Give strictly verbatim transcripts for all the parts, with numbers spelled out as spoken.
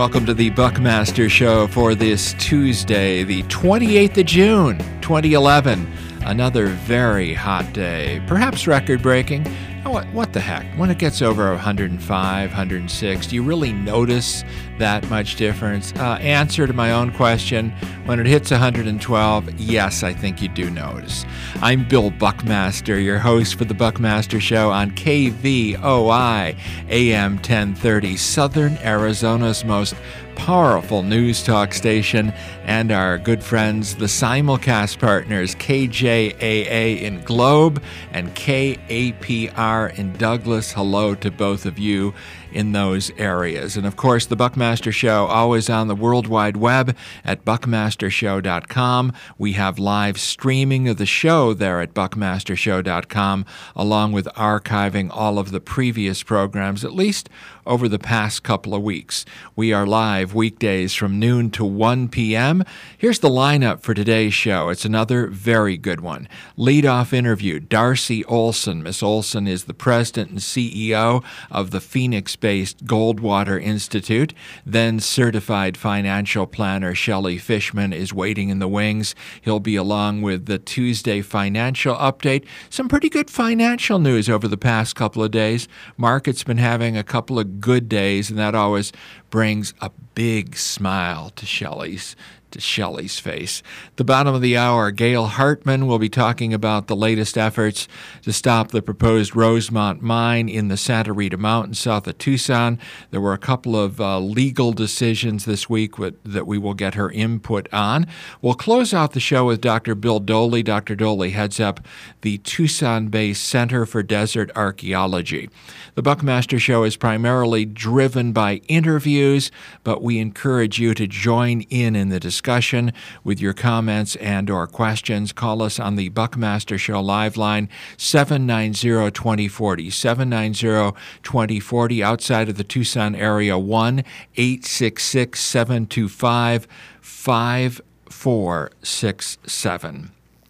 Welcome to the Buckmaster Show for this Tuesday, the twenty-eighth of June, twenty eleven. Another very hot day, perhaps record-breaking. What, what the heck? When it gets over one hundred five, one hundred six, do you really notice that much difference? Uh, answer to my own question, when it hits one hundred twelve, yes, I think you do notice. I'm Bill Buckmaster, your host for the Buckmaster Show on K V O I, A M ten thirty, Southern Arizona's most powerful news talk station, and our good friends, the simulcast partners, K J A A in Globe and K A P R in Douglas. Hello to both of you in those areas. And of course, the Buckmaster Show, always on the World Wide Web at buckmaster show dot com. We have live streaming of the show there at buckmaster show dot com, along with archiving all of the previous programs, at least over the past couple of weeks. We are live weekdays from noon to one p.m. Here's the lineup for today's show. It's another very good one. Lead-off interview, Darcy Olson. Miss Olson is the president and C E O of the Phoenix-based Goldwater Institute. Then certified financial planner Shelley Fishman is waiting in the wings. He'll be along with the Tuesday financial update. Some pretty good financial news over the past couple of days. Market's been having a couple of good days, and that always brings a big smile to Shelley's to Shelley's face. The bottom of the hour, Gail Hartman will be talking about the latest efforts to stop the proposed Rosemont mine in the Santa Rita Mountains south of Tucson. There were a couple of uh, legal decisions this week with, that we will get her input on. We'll close out the show with Doctor Bill Doley. Doctor Doley heads up the Tucson-based Center for Desert Archaeology. The Buckmaster Show is primarily driven by interviews, but we encourage you to join in in the discussion. discussion with your comments and or questions. Call us on the Buckmaster Show live line, seven nine zero, two zero four zero, seven nine zero, two zero four zero, outside of the Tucson area, one eight six six, seven two five, five four six seven.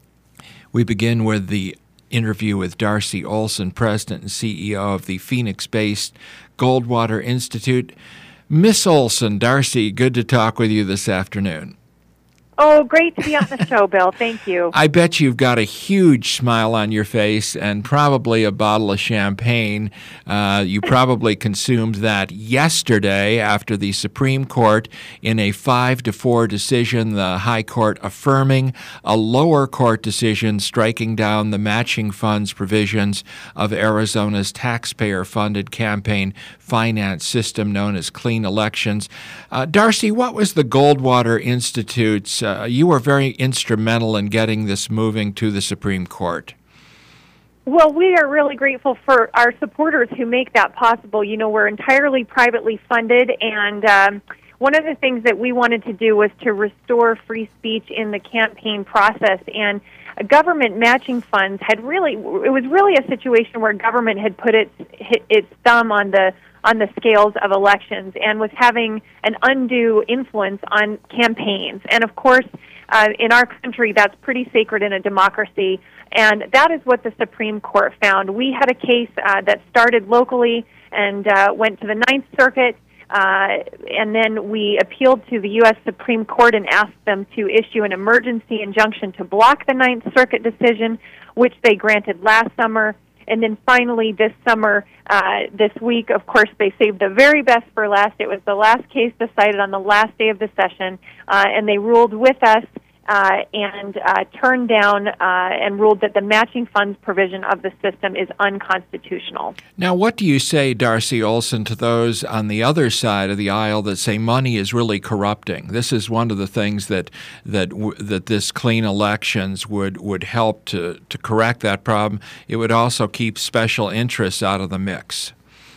We begin with the interview with Darcy Olson, president and C E O of the Phoenix-based Goldwater Institute. Miss Olson, Darcy, good to talk with you this afternoon. Oh, great to be on the show, Bill. Thank you. I bet you've got a huge smile on your face and probably a bottle of champagne. Uh, you probably consumed that yesterday after the Supreme Court, in a five to four decision, the High Court affirming a lower court decision striking down the matching funds provisions of Arizona's taxpayer-funded campaign finance system known as Clean Elections. Uh, Darcy, what was the Goldwater Institute's Uh, you were very instrumental in getting this moving to the Supreme Court. Well, we are really grateful for our supporters who make that possible. You know, we're entirely privately funded, and um, one of the things that we wanted to do was to restore free speech in the campaign process. And government matching funds had really, it was really a situation where government had put its, its thumb on the on the scales of elections and was having an undue influence on campaigns. And of course, uh, in our country, that's pretty sacred in a democracy, and that is what the Supreme Court found. We had a case uh, that started locally and uh, went to the Ninth Circuit, uh, and then we appealed to the U S Supreme Court and asked them to issue an emergency injunction to block the Ninth Circuit decision, which they granted last summer. And then finally this summer, uh, this week, of course, they saved the very best for last. It was the last case decided on the last day of the session, uh, and they ruled with us uh, and uh, turned down uh, and ruled that the matching funds provision of the system is unconstitutional. Now, what do you say, Darcy Olson, to those on the other side of the aisle that say money is really corrupting? This is one of the things that that that this Clean Elections would, would help to, to correct that problem. It would also keep special interests out of the mix.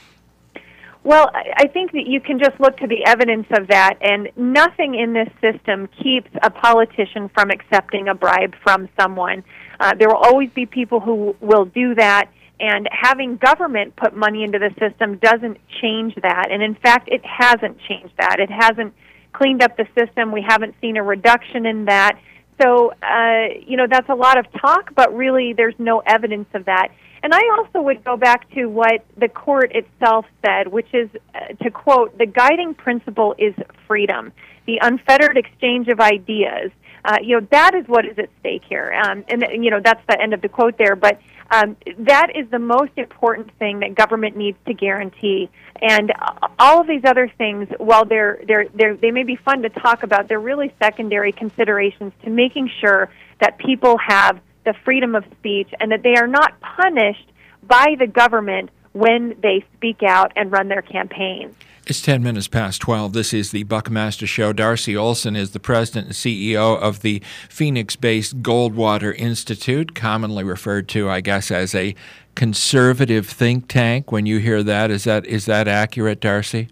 Well, I think that you can just look to the evidence of that, and nothing in this system keeps a politician from accepting a bribe from someone. Uh, there will always be people who will do that, and having government put money into the system doesn't change that. And in fact, it hasn't changed that. It hasn't cleaned up the system. We haven't seen a reduction in that. So, uh, you know, that's a lot of talk, but really there's no evidence of that. And I also would go back to what the court itself said, which is, uh, to quote, the guiding principle is freedom, the unfettered exchange of ideas. Uh, you know, that is what is at stake here. Um, and, you know, that's the end of the quote there. But um, that is the most important thing that government needs to guarantee. And all of these other things, while they're, they're, they're, they may be fun to talk about, they're really secondary considerations to making sure that people have the freedom of speech and that they are not punished by the government when they speak out and run their campaigns. It's ten minutes past twelve. This is the Buckmaster Show. Darcy Olsen is the president and C E O of the Phoenix-based Goldwater Institute, commonly referred to, I guess, as a conservative think tank. When you hear that, is that is that accurate, Darcy?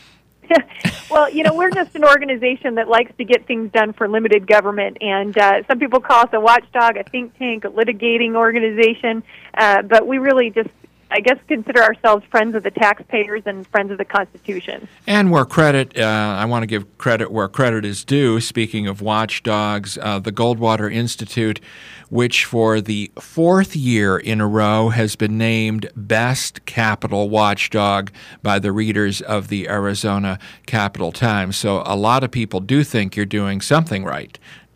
Well, you know, we're just an organization that likes to get things done for limited government, and uh, some people call us a watchdog, a think tank, a litigating organization, uh, but we really just, I guess, consider ourselves friends of the taxpayers and friends of the Constitution. And where credit, uh, I want to give credit where credit is due. Speaking of watchdogs, uh, the Goldwater Institute, which for the fourth year in a row has been named Best Capitol Watchdog by the readers of the Arizona Capital Times. So a lot of people do think you're doing something right.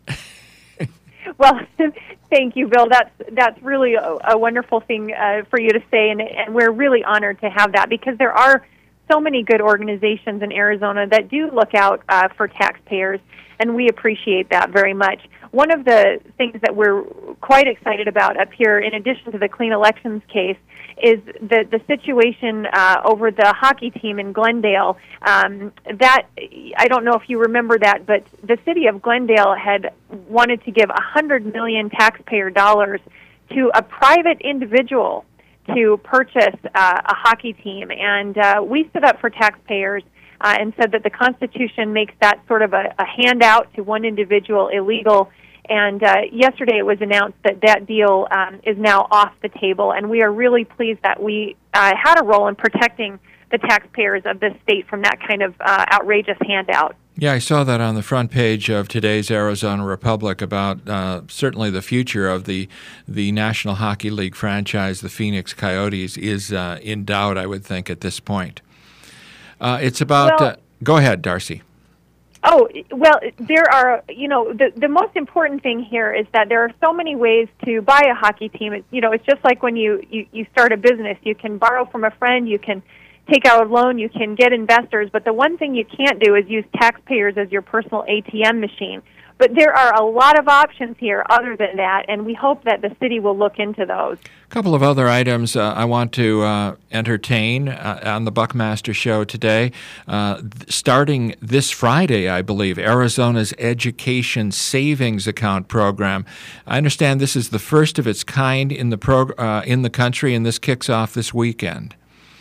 Well, thank you, Bill. That's that's really a, a wonderful thing uh, for you to say, and, and we're really honored to have that because there are so many good organizations in Arizona that do look out uh, for taxpayers, and we appreciate that very much. One of the things that we're quite excited about up here, in addition to the clean elections case, is the the situation uh, over the hockey team in Glendale. Um, that I don't know if you remember that, but the city of Glendale had wanted to give one hundred million taxpayer dollars to a private individual to purchase uh, a hockey team, and uh, we stood up for taxpayers uh, and said that the Constitution makes that sort of a, a handout to one individual illegal. And uh, yesterday it was announced that that deal um, is now off the table, and we are really pleased that we uh, had a role in protecting the taxpayers of this state from that kind of uh, outrageous handout. Yeah, I saw that on the front page of today's Arizona Republic about uh, certainly the future of the the National Hockey League franchise, the Phoenix Coyotes, is uh, in doubt, I would think, at this point. Uh, it's about... Well, uh, go ahead, Darcy. Oh, well, there are, you know, the the most important thing here is that there are so many ways to buy a hockey team. It, you know, it's just like when you, you, you start a business. You can borrow from a friend, you can take out a loan, you can get investors, but the one thing you can't do is use taxpayers as your personal A T M machine. But there are a lot of options here other than that, and we hope that the city will look into those. A couple of other items uh, I want to uh, entertain uh, on the Buckmaster Show today. Uh, th- starting this Friday, I believe, Arizona's Education Savings Account program. I understand this is the first of its kind in the prog- uh, in the country, and this kicks off this weekend.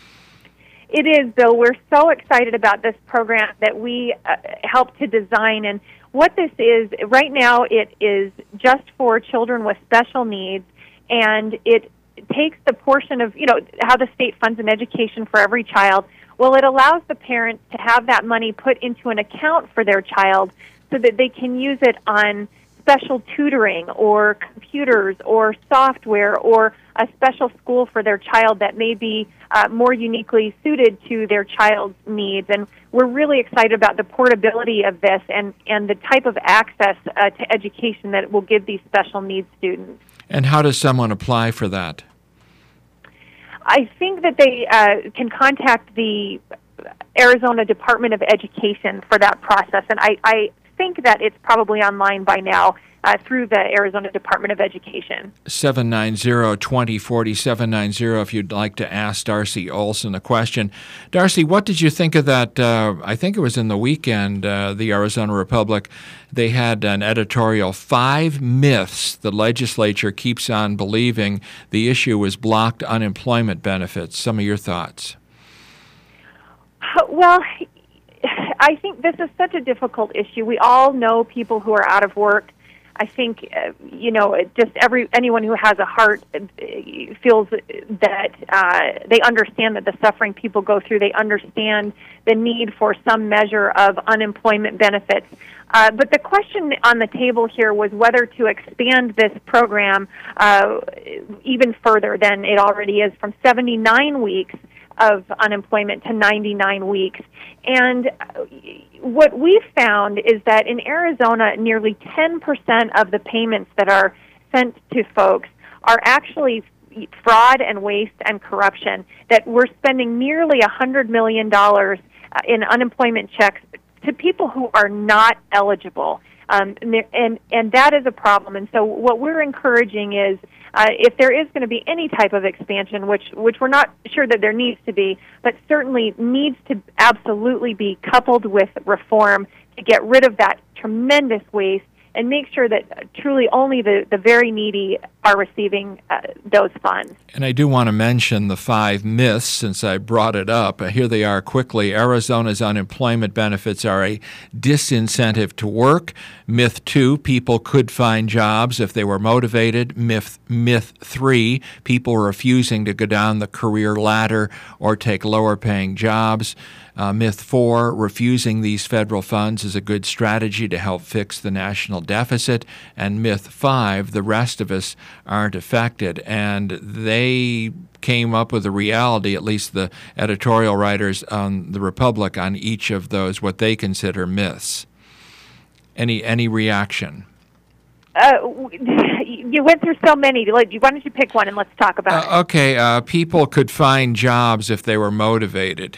It is, Bill. We're so excited about this program that we uh, helped to design. And what this is, right now it is just for children with special needs, and it takes the portion of, you know, how the state funds an education for every child. Well, it allows the parents to have that money put into an account for their child so that they can use it on special tutoring or computers or software or a special school for their child that may be uh, more uniquely suited to their child's needs. And we're really excited about the portability of this and, and the type of access uh, to education that it will give these special needs students. And how does someone apply for that? I think that they uh, can contact the Arizona Department of Education for that process, and I, I think that it's probably online by now uh, through the Arizona Department of Education. seven nine zero, two zero four zero, seven nine zero if you'd like to ask Darcy Olsen a question. Darcy, what did you think of that? Uh, I think it was in the weekend, uh, the Arizona Republic, they had an editorial, Five Myths the Legislature Keeps on Believing. The issue was blocked unemployment benefits. Some of your thoughts? Well, I think this is such a difficult issue. We all know people who are out of work. I think, uh, you know, it just every anyone who has a heart uh, feels that uh, they understand that the suffering people go through. They understand the need for some measure of unemployment benefits. Uh, but the question on the table here was whether to expand this program uh, even further than it already is, from seventy-nine weeks of unemployment to ninety-nine weeks. And what we've found is that in Arizona, nearly ten percent of the payments that are sent to folks are actually fraud and waste and corruption, that we're spending nearly one hundred million dollars in unemployment checks to people who are not eligible. Um, and, and, and that is a problem. And so what we're encouraging is uh, if there is going to be any type of expansion, which, which we're not sure that there needs to be, but certainly needs to absolutely be coupled with reform to get rid of that tremendous waste and make sure that uh, truly only the, the very needy are receiving uh, those funds. And I do want to mention the five myths since I brought it up. Uh, here they are quickly. Arizona's unemployment benefits are a disincentive to work. Myth two, people could find jobs if they were motivated. Myth, myth three, people refusing to go down the career ladder or take lower paying jobs. Uh, myth four, refusing these federal funds is a good strategy to help fix the national deficit. And myth five, the rest of us aren't affected. And they came up with a reality, at least the editorial writers on The Republic, on each of those, what they consider myths. Any any reaction? Uh, you went through so many. Why don't you pick one and let's talk about uh, it? Okay, uh, people could find jobs if they were motivated.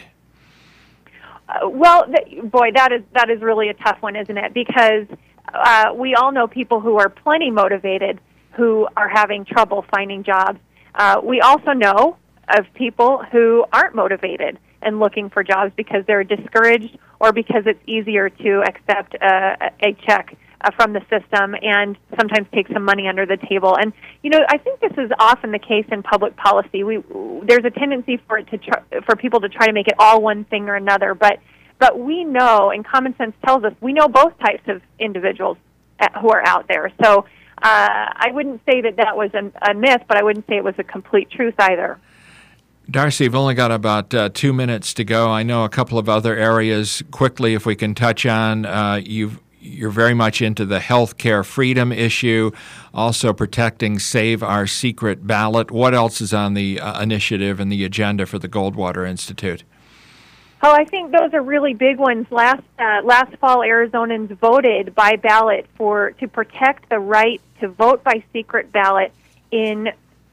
Uh, well, th- boy, that is that is really a tough one, isn't it? Because uh, we all know people who are plenty motivated who are having trouble finding jobs. Uh, we also know of people who aren't motivated and looking for jobs because they're discouraged or because it's easier to accept a, a check uh, from the system and sometimes take some money under the table. And, you know, I think this is often the case in public policy. We There's a tendency for it to try, for people to try to make it all one thing or another, but but we know, and common sense tells us, we know both types of individuals who are out there. So uh, I wouldn't say that that was a, a myth, but I wouldn't say it was a complete truth either. Darcy, we've only got about uh, two minutes to go. I know a couple of other areas quickly if we can touch on. Uh, you've You're very much into the health care freedom issue, also protecting Save Our Secret Ballot. What else is on the uh, initiative and the agenda for the Goldwater Institute? Oh, I think those are really big ones. Last uh, last fall, Arizonans voted by ballot for to protect the right to vote by secret ballot in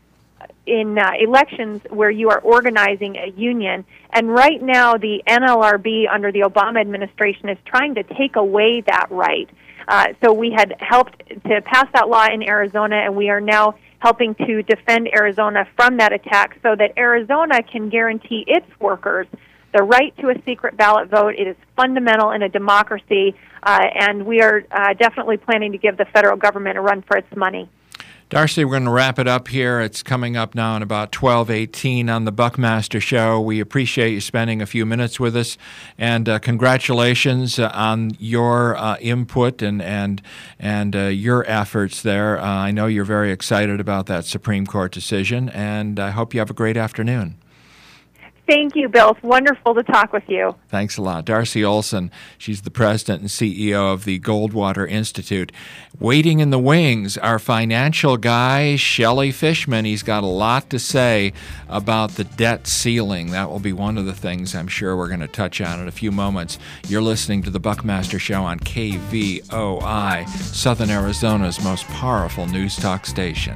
in uh, elections where you are organizing a union. And right now, the N L R B under the Obama administration is trying to take away that right. Uh, so we had helped to pass that law in Arizona, and we are now helping to defend Arizona from that attack so that Arizona can guarantee its workers the right to a secret ballot vote. It is fundamental in a democracy, uh, and we are uh, definitely planning to give the federal government a run for its money. Darcy, we're going to wrap it up here. It's coming up now in about twelve eighteen on the Buckmaster Show. We appreciate you spending a few minutes with us, and uh, congratulations uh, on your uh, input and and and uh, your efforts there. Uh, I know you're very excited about that Supreme Court decision, and I hope you have a great afternoon. Thank you, Bill. It's wonderful to talk with you. Thanks a lot. Darcy Olson, she's the president and C E O of the Goldwater Institute. Waiting in the wings, our financial guy, Shelley Fishman. He's got a lot to say about the debt ceiling. That will be one of the things I'm sure we're going to touch on in a few moments. You're listening to the Buckmaster Show on K V O I, Southern Arizona's most powerful news talk station.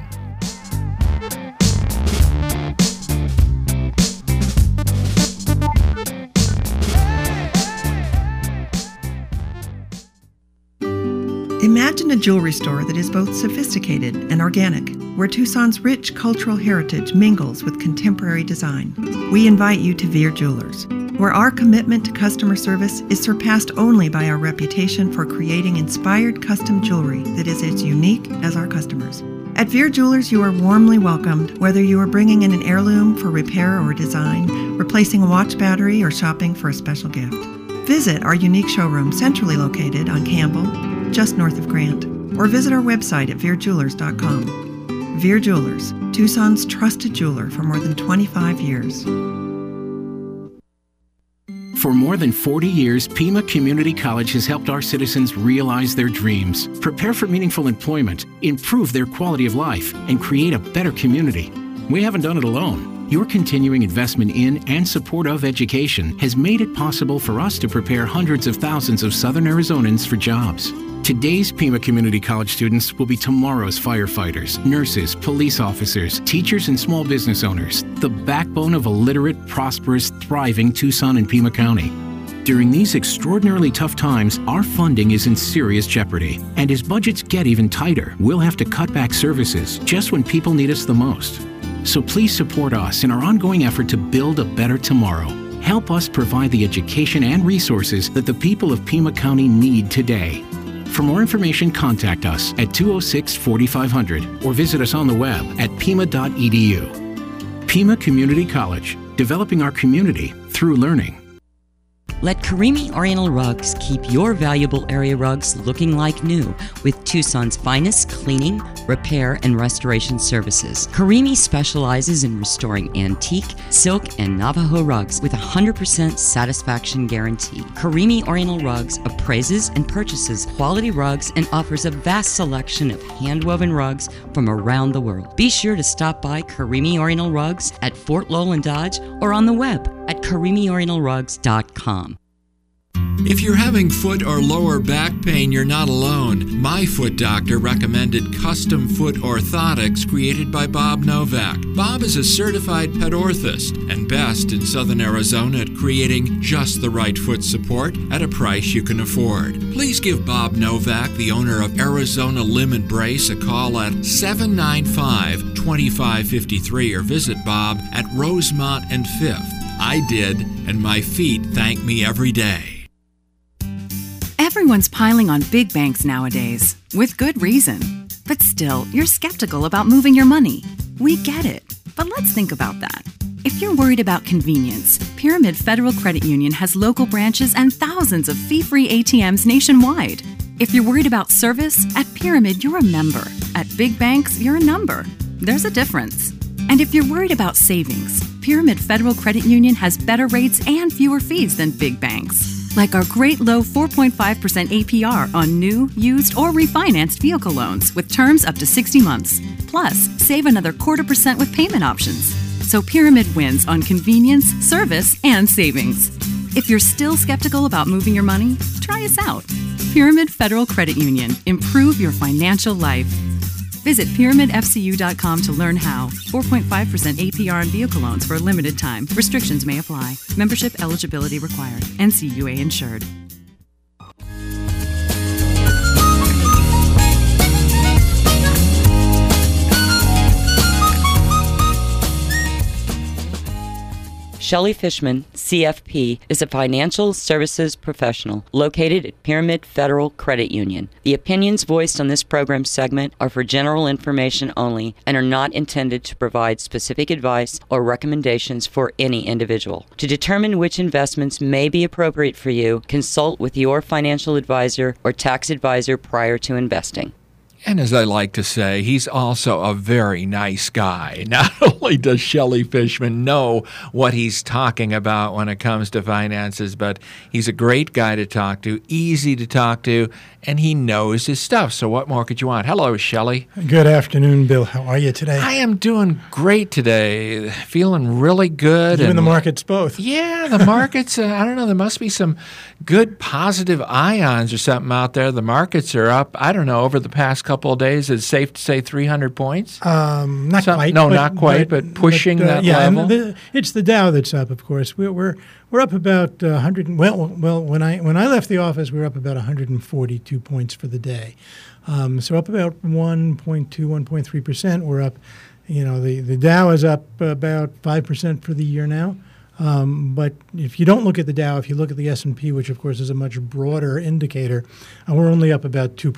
Imagine a jewelry store that is both sophisticated and organic, where Tucson's rich cultural heritage mingles with contemporary design. We invite you to Veer Jewelers, where our commitment to customer service is surpassed only by our reputation for creating inspired custom jewelry that is as unique as our customers. At Veer Jewelers, you are warmly welcomed, whether you are bringing in an heirloom for repair or design, replacing a watch battery, or shopping for a special gift. Visit our unique showroom centrally located on Campbell, just north of Grant. or visit our website at veer jewelers dot com. Veer Jewelers, Tucson's trusted jeweler for more than twenty-five years. For more than forty years, Pima Community College has helped our citizens realize their dreams, prepare for meaningful employment, improve their quality of life, and create a better community. We haven't done it alone. Your continuing investment in and support of education has made it possible for us to prepare hundreds of thousands of Southern Arizonans for jobs. Today's Pima Community College students will be tomorrow's firefighters, nurses, police officers, teachers, and small business owners, the backbone of a literate, prosperous, thriving Tucson and Pima County. During these extraordinarily tough times, our funding is in serious jeopardy. And as budgets get even tighter, we'll have to cut back services just when people need us the most. So please support us in our ongoing effort to build a better tomorrow. Help us provide the education and resources that the people of Pima County need today. For more information, contact us at two oh six, forty-five hundred or visit us on the web at pima dot e d u. Pima Community College, developing our community through learning. Let Karimi Oriental Rugs keep your valuable area rugs looking like new with Tucson's finest cleaning, repair, and restoration services. Karimi specializes in restoring antique, silk, and Navajo rugs with a one hundred percent satisfaction guarantee. Karimi Oriental Rugs appraises and purchases quality rugs and offers a vast selection of hand-woven rugs from around the world. Be sure to stop by Karimi Oriental Rugs at Fort Lowell and Dodge or on the web at karimi oriental rugs dot com. If you're having foot or lower back pain, you're not alone. My Foot Doctor recommended custom foot orthotics created by Bob Novak. Bob is a certified pet orthist and best in Southern Arizona at creating just the right foot support at a price you can afford. Please give Bob Novak, the owner of Arizona Limb and Brace, a call at seven nine five, two five five three or visit Bob at Rosemont and Fifth. I did, and my feet thank me every day. Everyone's piling on big banks nowadays, with good reason. But still, you're skeptical about moving your money. We get it, but let's think about that. If you're worried about convenience, Pyramid Federal Credit Union has local branches and thousands of fee-free A T Ms nationwide. If you're worried about service, at Pyramid, you're a member. At big banks, you're a number. There's a difference. And if you're worried about savings, Pyramid Federal Credit Union has better rates and fewer fees than big banks. Like our great low four point five percent A P R on new, used, or refinanced vehicle loans with terms up to sixty months. Plus, save another quarter percent with payment options. So Pyramid wins on convenience, service, and savings. If you're still skeptical about moving your money, try us out. Pyramid Federal Credit Union. Improve your financial life. Visit pyramid f c u dot com to learn how. four point five percent A P R on vehicle loans for a limited time. Restrictions may apply. Membership eligibility required. N C U A insured. Shelley Fishman, C F P, is a financial services professional located at Pyramid Federal Credit Union. The opinions voiced on this program segment are for general information only and are not intended to provide specific advice or recommendations for any individual. To determine which investments may be appropriate for you, consult with your financial advisor or tax advisor prior to investing. And as I like to say, he's also a very nice guy. Not only does Shelley Fishman know what he's talking about when it comes to finances, but he's a great guy to talk to, easy to talk to, and he knows his stuff. So what more could you want? Hello, Shelley. Good afternoon, Bill. How are you today? I am doing great today. Feeling really good. You and, and the markets both. Yeah, the markets, uh, I don't know, there must be some good positive ions or something out there. The markets are up, I don't know, over the past couple of days. It's safe to say three hundred points? Um, not Some, quite. No, but, not quite, but, but pushing but, uh, that yeah, level. And the, it's the Dow that's up, of course. We're we're, we're up about uh, one hundred. Well, well, when I when I left the office, we were up about one hundred forty-two points for the day. Um, so up about one point two, one point three percent. We're up. You know, the the Dow is up about five percent for the year now. Um, but if you don't look at the Dow, if you look at the S and P, which of course is a much broader indicator, uh, we're only up about two percent.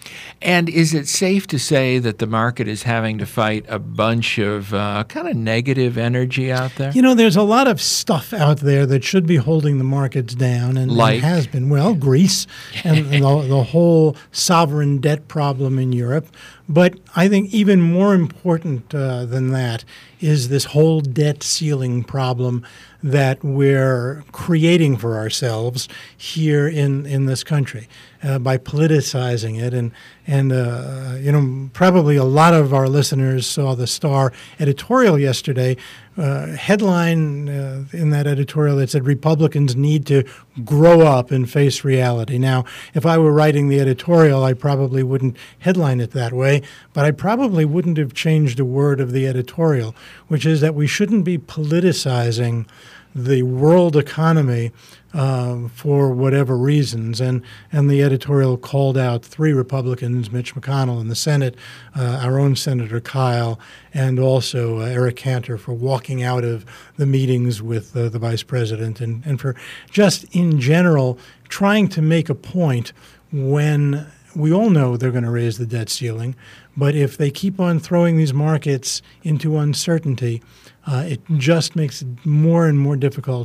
And is it safe to say that the market is having to fight a bunch of uh, kind of negative energy out there? You know, there's a lot of stuff out there that should be holding the markets down, and, like? and has been. Well, Greece and the, the whole sovereign debt problem in Europe. But I think even more important uh, than that is this whole debt ceiling problem that we're creating for ourselves here in, in this country uh, by politicizing it. And, and uh, you know, probably a lot of our listeners saw the Star editorial yesterday, uh, headline uh, in that editorial that said Republicans need to grow up and face reality. Now, if I were writing the editorial, I probably wouldn't headline it that way, but I probably wouldn't have changed a word of the editorial, which is that we shouldn't be politicizing the world economy uh, for whatever reasons. And, and the editorial called out three Republicans, Mitch McConnell in the Senate, uh, our own Senator Kyle, and also uh, Eric Cantor for walking out of the meetings with uh, the vice president and, and for just in general trying to make a point when we all know they're going to raise the debt ceiling. But if they keep on throwing these markets into uncertainty, uh, it just makes it more and more difficult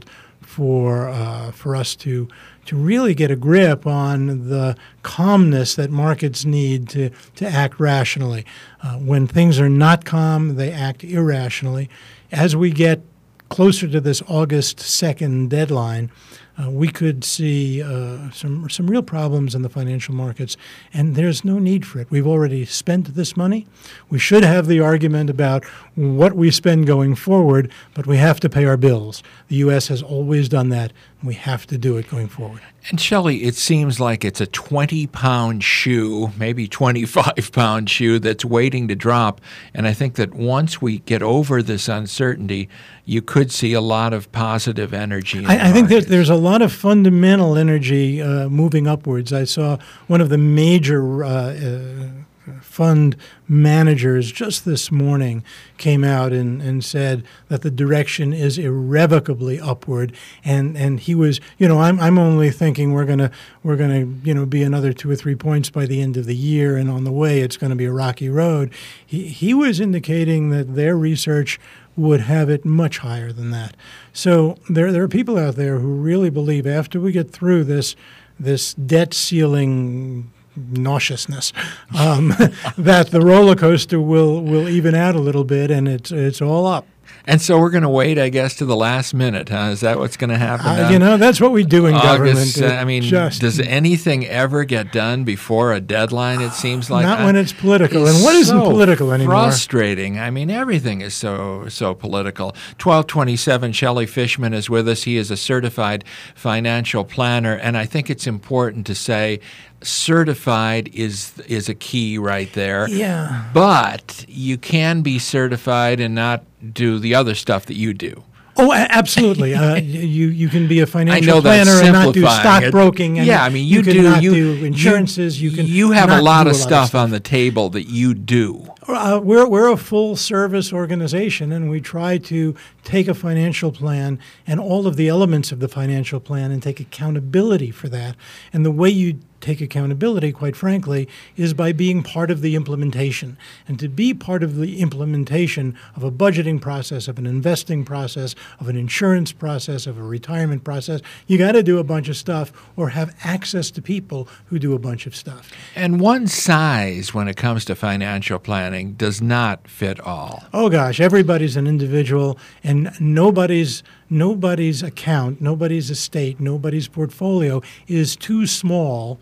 for uh, for us to to really get a grip on the calmness that markets need to, to act rationally. Uh, when things are not calm, they act irrationally. As we get closer to this August second deadline, Uh, we could see uh, some some real problems in the financial markets, and there's no need for it. We've already spent this money. We should have the argument about what we spend going forward, but we have to pay our bills. The U S has always done that, and we have to do it going forward. And Shelley, it seems like it's a twenty-pound shoe, maybe twenty-five-pound shoe that's waiting to drop. And I think that once we get over this uncertainty, you could see a lot of positive energy. In I, I think that markets. there's a lot of fundamental energy uh, moving upwards. I saw one of the major uh, uh, fund managers just this morning came out and, and said that the direction is irrevocably upward, and, and he was, you know, I'm I'm only thinking we're gonna we're gonna you know be another two or three points by the end of the year, and on the way it's going to be a rocky road. He he was indicating that their research would have it much higher than that. So there there are people out there who really believe after we get through this this debt ceiling nauseousness, um, that the roller coaster will, will even out a little bit, and it's it's all up. And so we're going to wait, I guess, to the last minute, huh? Is that what's going to happen? Uh, you know, that's what we do in August, government. Uh, I mean, just, does anything ever get done before a deadline, it seems like? Not uh, when it's political. It's And what isn't so political anymore? Frustrating. I mean, everything is so so political. twelve twenty-seven, Shelley Fishman is with us. He is a certified financial planner, and I think it's important to say certified is is a key right there. Yeah. But you can be certified and not do the other stuff that you do. Oh, a- absolutely. uh, you you can be a financial I know that's planner and not do simplifying it. stockbroking. And Yeah, I mean, you, can do not you, do insurances. You, You, can. you have not a lot do of a stuff stuff on the table that you do. Uh, we're we're a full service organization, and we try to take a financial plan and all of the elements of the financial plan and take accountability for that. And the way you take accountability, quite frankly, is by being part of the implementation. And to be part of the implementation of a budgeting process, of an investing process, of an insurance process, of a retirement process, you got to do a bunch of stuff or have access to people who do a bunch of stuff. And one size when it comes to financial planning does not fit all. Oh gosh, everybody's an individual, and nobody's nobody's account, nobody's estate, nobody's portfolio is too small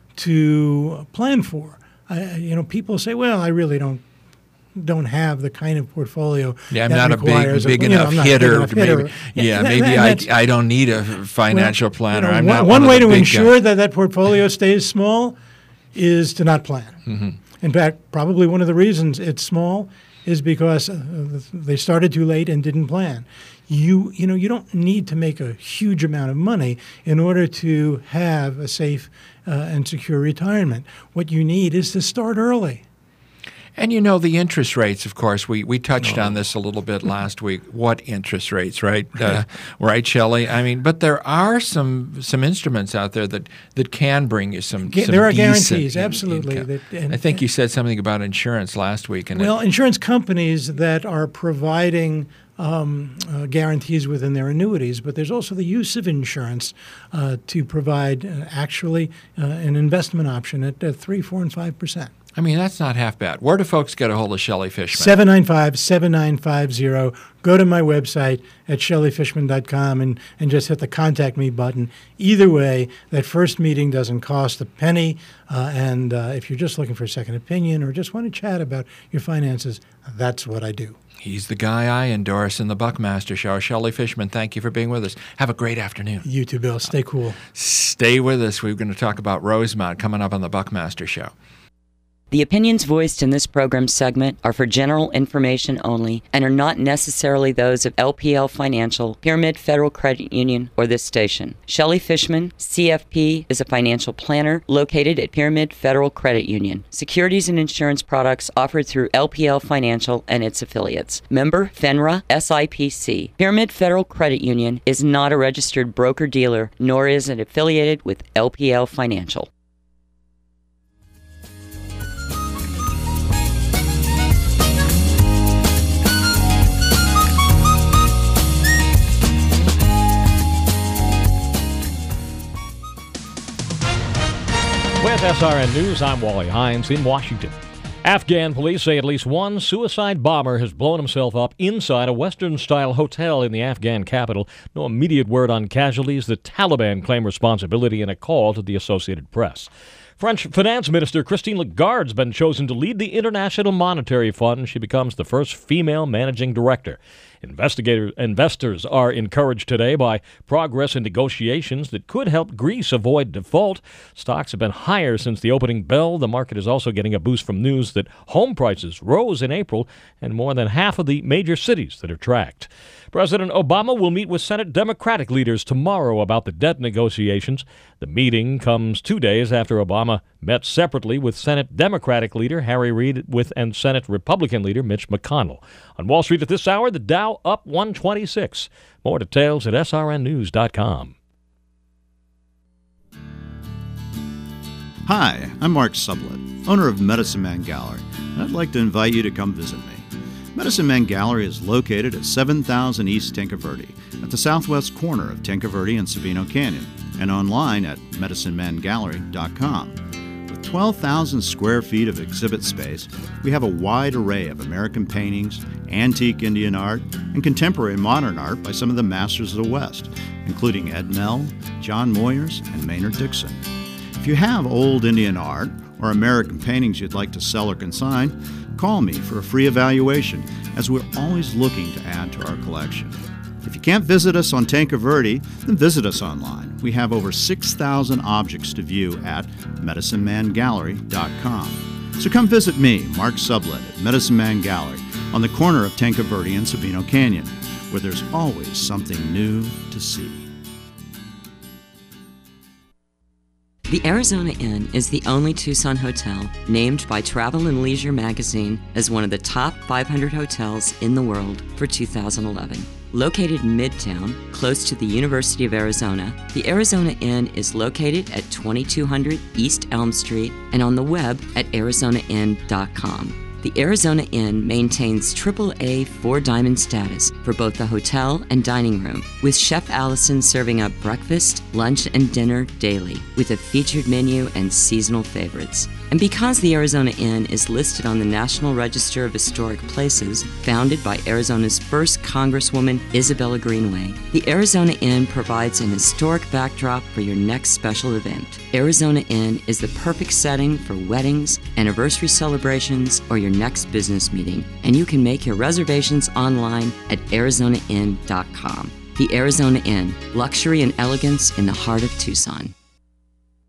to plan for. I, you know, people say, "Well, I really don't don't have the kind of portfolio." Yeah, I'm that not a big requires big you know, enough I'm not a big hitter. enough Maybe, hitter. yeah, that- maybe that- I that's- I don't need a financial well, planner. you know, I'm one, not one one of way the to big ensure guys. that that portfolio stays small is to not plan. Mm-hmm. In fact, probably one of the reasons it's small is because uh, they started too late and didn't plan. You you know you don't need to make a huge amount of money in order to have a safe uh, and secure retirement. What you need is to start early. And you know, the interest rates, of course, we, we touched oh. on this a little bit last week. What interest rates, right? Uh, right, Shelley? I mean, but there are some some instruments out there that, that can bring you some, Ga- some There are decent guarantees, in- absolutely. income. That, and, I think you said something about insurance last week. And well, it, insurance companies that are providing um, uh, guarantees within their annuities, but there's also the use of insurance uh, to provide uh, actually uh, an investment option at uh, three, four, and five percent. I mean, that's not half bad. Where do folks get a hold of Shelley Fishman? seven nine five, seven nine five zero. Go to my website at shelley fishman dot com and, and just hit the Contact Me button. Either way, that first meeting doesn't cost a penny. Uh, and uh, if you're just looking for a second opinion or just want to chat about your finances, that's what I do. He's the guy I endorse in the Buckmaster Show. Shelley Fishman, thank you for being with us. Have a great afternoon. You too, Bill. Stay cool. Stay with us. We're going to talk about Rosemont coming up on the Buckmaster Show. The opinions voiced in this program segment are for general information only and are not necessarily those of L P L Financial, Pyramid Federal Credit Union, or this station. Shelley Fishman, C F P, is a financial planner located at Pyramid Federal Credit Union. Securities and insurance products offered through L P L Financial and its affiliates. Member FINRA S I P C. Pyramid Federal Credit Union is not a registered broker-dealer, nor is it affiliated with L P L Financial. With S R N News, I'm Wally Hines in Washington. Afghan police say at least one suicide bomber has blown himself up inside a Western-style hotel in the Afghan capital. No immediate word on casualties. The Taliban claim responsibility in a call to the Associated Press. French Finance Minister Christine Lagarde has been chosen to lead the International Monetary Fund. She becomes the first female managing director. Investigator, investors are encouraged today by progress in negotiations that could help Greece avoid default. Stocks have been higher since the opening bell. The market is also getting a boost from news that home prices rose in April in more than half of the major cities that are tracked. President Obama will meet with Senate Democratic leaders tomorrow about the debt negotiations. The meeting comes two days after Obama met separately with Senate Democratic leader Harry Reid with and Senate Republican leader Mitch McConnell. On Wall Street at this hour, the Dow up one twenty-six. More details at S R N news dot com. Hi, I'm Mark Sublett, owner of Medicine Man Gallery, and I'd like to invite you to come visit me. Medicine Man Gallery is located at seven thousand East Tinca Verde, at the southwest corner of Tinca Verde and Sabino Canyon, and online at medicine man gallery dot com. With twelve thousand square feet of exhibit space, we have a wide array of American paintings, antique Indian art, and contemporary modern art by some of the masters of the West, including Ed Nell, John Moyers, and Maynard Dixon. If you have old Indian art or American paintings you'd like to sell or consign, call me for a free evaluation, as we're always looking to add to our collection. If you can't visit us on Tinca Verde, then visit us online. We have over six thousand objects to view at medicine man gallery dot com. So come visit me, Mark Sublett, at Medicine Man Gallery on the corner of Tinca Verde and Sabino Canyon, where there's always something new to see. The Arizona Inn is the only Tucson hotel named by Travel and Leisure magazine as one of the top five hundred hotels in the world for two thousand eleven. Located in Midtown, close to the University of Arizona, the Arizona Inn is located at twenty-two hundred East Elm Street and on the web at arizona inn dot com. The Arizona Inn maintains triple A four-diamond status for both the hotel and dining room, with Chef Allison serving up breakfast, lunch, and dinner daily, with a featured menu and seasonal favorites. And because the Arizona Inn is listed on the National Register of Historic Places, founded by Arizona's first Congresswoman, Isabella Greenway, the Arizona Inn provides an historic backdrop for your next special event. Arizona Inn is the perfect setting for weddings, anniversary celebrations, or your next business meeting, and you can make your reservations online at arizona inn dot com. The Arizona Inn, luxury and elegance in the heart of Tucson.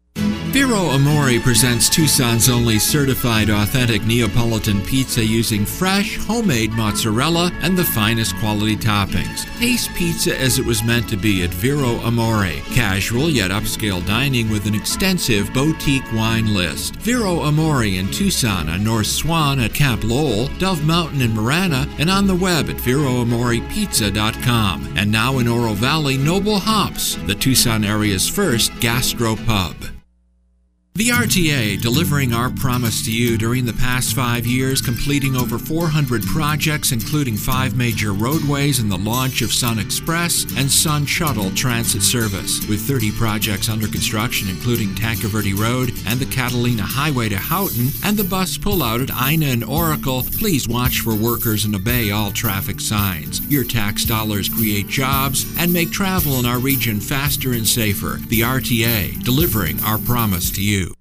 Vero Amore presents Tucson's only certified authentic Neapolitan pizza using fresh, homemade mozzarella and the finest quality toppings. Taste pizza as it was meant to be at Vero Amore. Casual yet upscale dining with an extensive boutique wine list. Vero Amore in Tucson on North Swan at Camp Lowell, Dove Mountain in Marana, and on the web at vero amore pizza dot com. And now in Oro Valley, Noble Hops, the Tucson area's first gastro pub. The R T A, delivering our promise to you during the past five years, completing over four hundred projects, including five major roadways and the launch of Sun Express and Sun Shuttle Transit Service. With thirty projects under construction, including Tanque Verde Road and the Catalina Highway to Houghton and the bus pullout at Ina and Oracle, please watch for workers and obey all traffic signs. Your tax dollars create jobs and make travel in our region faster and safer. The R T A, delivering our promise to you.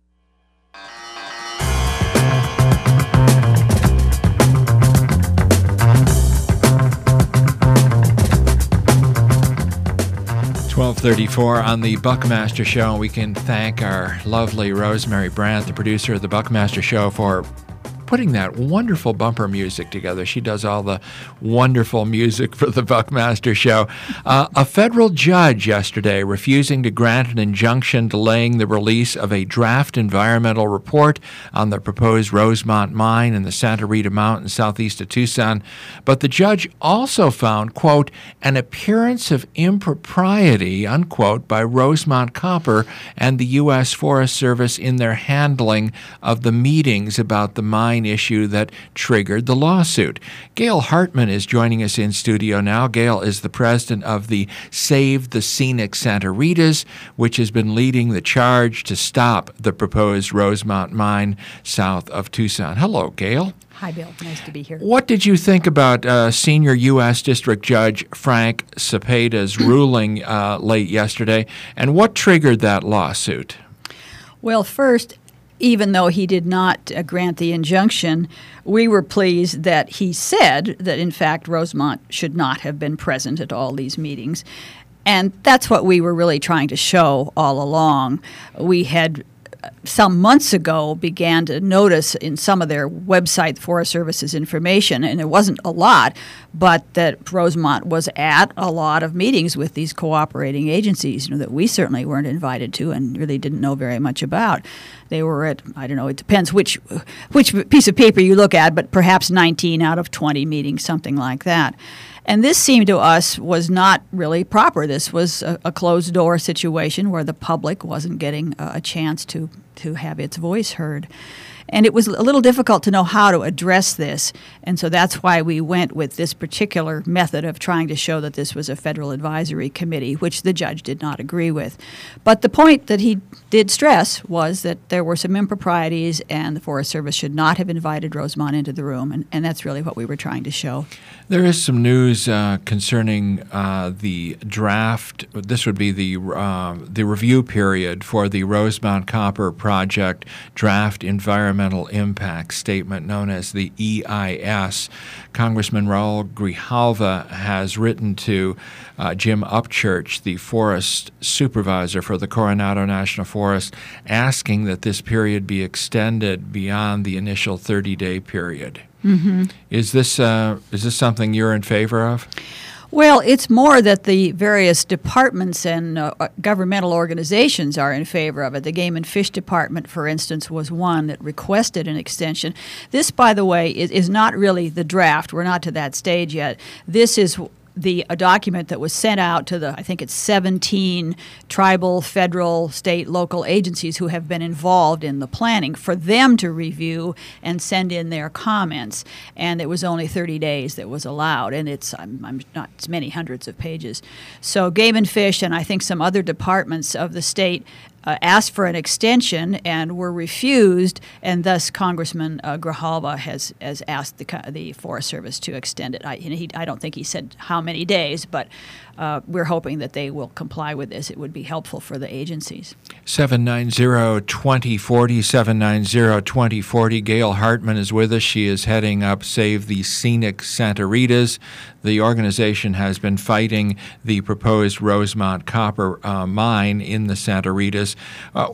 twelve thirty-four on the Buckmaster Show. We can thank our lovely Rosemary Brandt, the producer of the Buckmaster Show, for putting that wonderful bumper music together. She does all the wonderful music for the Buckmaster Show. Uh, a federal judge yesterday refusing to grant an injunction delaying the release of a draft environmental report on the proposed Rosemont mine in the Santa Rita Mountains southeast of Tucson. But the judge also found, quote, an appearance of impropriety, unquote, by Rosemont Copper and the U S Forest Service in their handling of the meetings about the mine issue that triggered the lawsuit. Gail Hartman is joining us in studio now. Gail is the president of the Save the Scenic Santa Ritas, which has been leading the charge to stop the proposed Rosemont mine south of Tucson. Hello, Gail. Hi, Bill. Nice to be here. What did you think about uh, senior U S District Judge Frank Cepeda's ruling uh, late yesterday, and what triggered that lawsuit? Well, first, even though he did not uh, grant the injunction, we were pleased that he said that, in fact, Rosemont should not have been present at all these meetings. And that's what we were really trying to show all along. We had some months ago began to notice in some of their website, the Forest Service's information, and it wasn't a lot, but that Rosemont was at a lot of meetings with these cooperating agencies, you know, that we certainly weren't invited to and really didn't know very much about. They were at, I don't know, it depends which which piece of paper you look at, but perhaps nineteen out of twenty meetings, something like that. And this seemed to us was not really proper. This was a, a closed-door situation where the public wasn't getting a, a chance to, to have its voice heard. And it was a little difficult to know how to address this, and so that's why we went with this particular method of trying to show that this was a federal advisory committee, which the judge did not agree with. But the point that he did stress was that there were some improprieties, and the Forest Service should not have invited Rosemont into the room, and, and that's really what we were trying to show. There is some news uh, concerning uh, the draft. This would be the uh, the review period for the Rosemont Copper Project draft environmental impact statement, known as the E I S. Congressman Raul Grijalva has written to uh, Jim Upchurch, the forest supervisor for the Coronado National Forest, asking that this period be extended beyond the initial thirty-day period. Mm-hmm. Is this uh, is this something you're in favor of? Well, it's more that the various departments and uh, governmental organizations are in favor of it. The Game and Fish Department, for instance, was one that requested an extension. This, by the way, is, is not really the draft. We're not to that stage yet. This is the a document that was sent out to the, I think it's seventeen tribal, federal, state, local agencies who have been involved in the planning for them to review and send in their comments. And it was only thirty days that was allowed, and it's I'm, I'm not it's many hundreds of pages. So Game and Fish and I think some other departments of the state Uh, asked for an extension and were refused, and thus Congressman uh, Grijalva has, has asked the the Forest Service to extend it. I, he, I don't think he said how many days, but uh, we're hoping that they will comply with this. It would be helpful for the agencies. seven nine zero, two zero four zero, seven nine zero, two zero four zero. Gail Hartman is with us. She is heading up Save the Scenic Santa Ritas. The organization has been fighting the proposed Rosemont copper uh, mine in the Santa Ritas. Uh,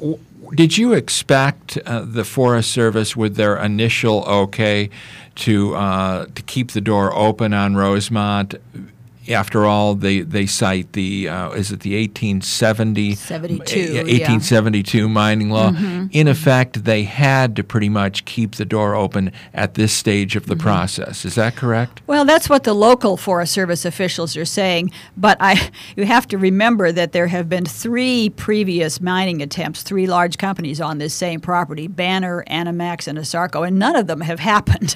Did you expect uh, the Forest Service, with their initial okay, to uh, to keep the door open on Rosemont? After all, they, they cite the uh, is it the eighteen seventy seventy-two, eighteen seventy-two yeah. mining law? Mm-hmm. In effect, they had to pretty much keep the door open at this stage of the Mm-hmm. process. Is that correct? Well, that's what the local Forest Service officials are saying, but I, you have to remember that there have been three previous mining attempts, three large companies on this same property, Banner, Animax, and Asarco, and none of them have happened.